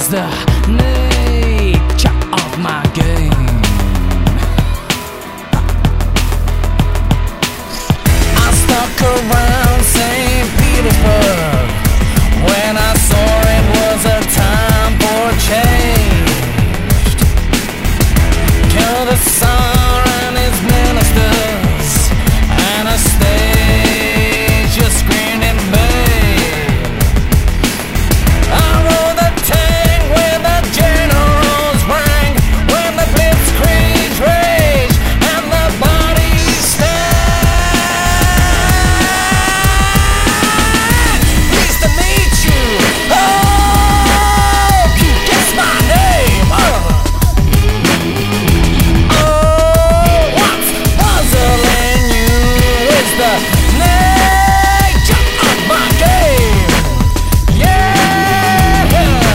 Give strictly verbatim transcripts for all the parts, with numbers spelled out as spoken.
is the nature of my game. I stuck around Saint Petersburg when I saw it was a time for change. Kill the Tsar and his ministers, Anastasia screamed in vain. I rode the tank where the generals rang when the blitzkrieg raged and the bodies stand. Pleased to meet you. Oh, you guessed my name. Oh, oh what's puzzling you is the nature of my game. Yeah,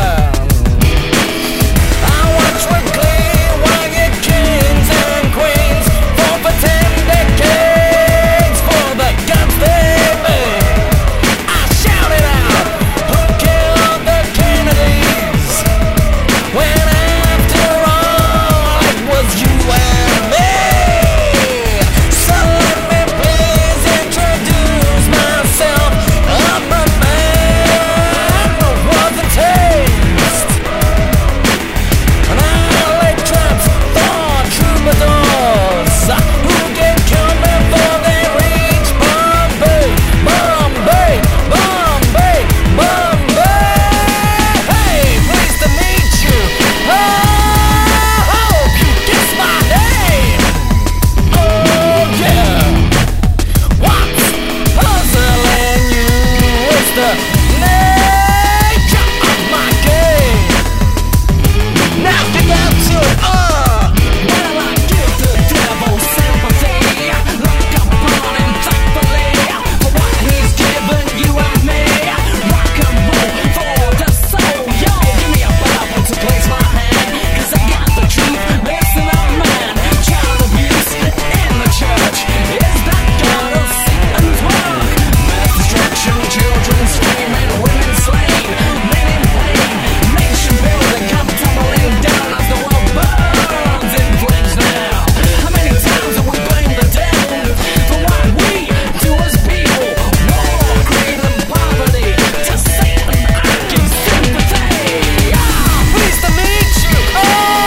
I watch with glee while your kings and queens fought for ten decades for the guns they made. I shouted out, who killed the Kennedys? When after all it was you and me. So let me please introduce myself. I'm a man who wasn't taste, and I lay traps for troubadours who get killed before they reach Bombay, Bombay, Bombay, Bombay. Hey, pleased to meet you. Oh, hope you guess my name. Oh yeah. What's puzzling you is the nature of my game. Now get down to it, uh well, I give the devil sympathy, like I'm burning thankfully for what he's given you and me. Rock and roll for the soul, yo. Give me a Bible to place my hand, 'cause I got the truth. Listen up, man. Child abuse in the church, is that God of Satan's work? Mass destruction, children screaming, women slain, men in pain, nation building come tumbling down as the world burns in flames now. How many times have we blamed the devil for what we do as people? War, greed and poverty. To Satan I give sympathy. Ah, pleased to meet you. Oh,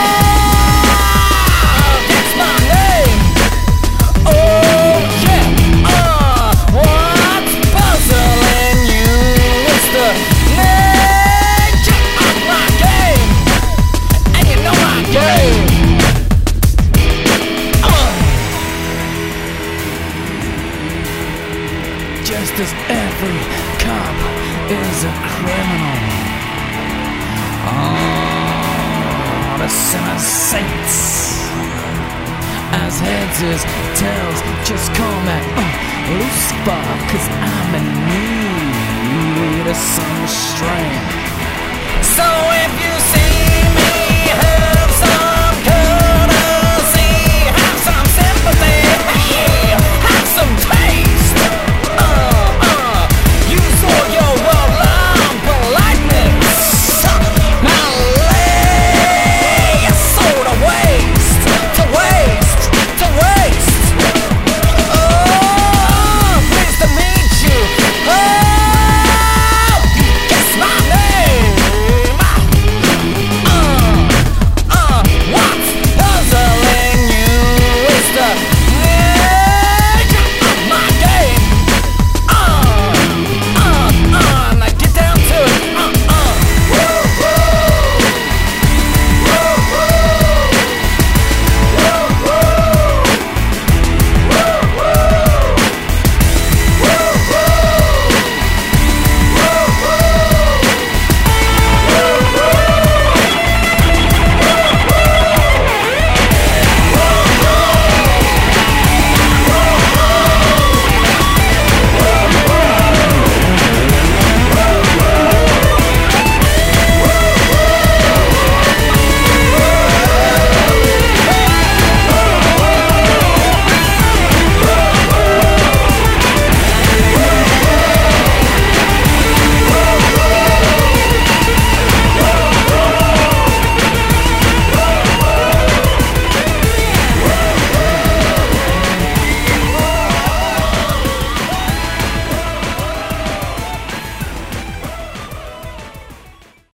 that's my name. Oh yeah. Uh, what's puzzling you is the nature of my game, and you know my game. Uh. Just as every cop is a criminal, oh, the sinner saints. As heads is tails, just call me uh, Lucifer, 'cause I'm in need of some strength. So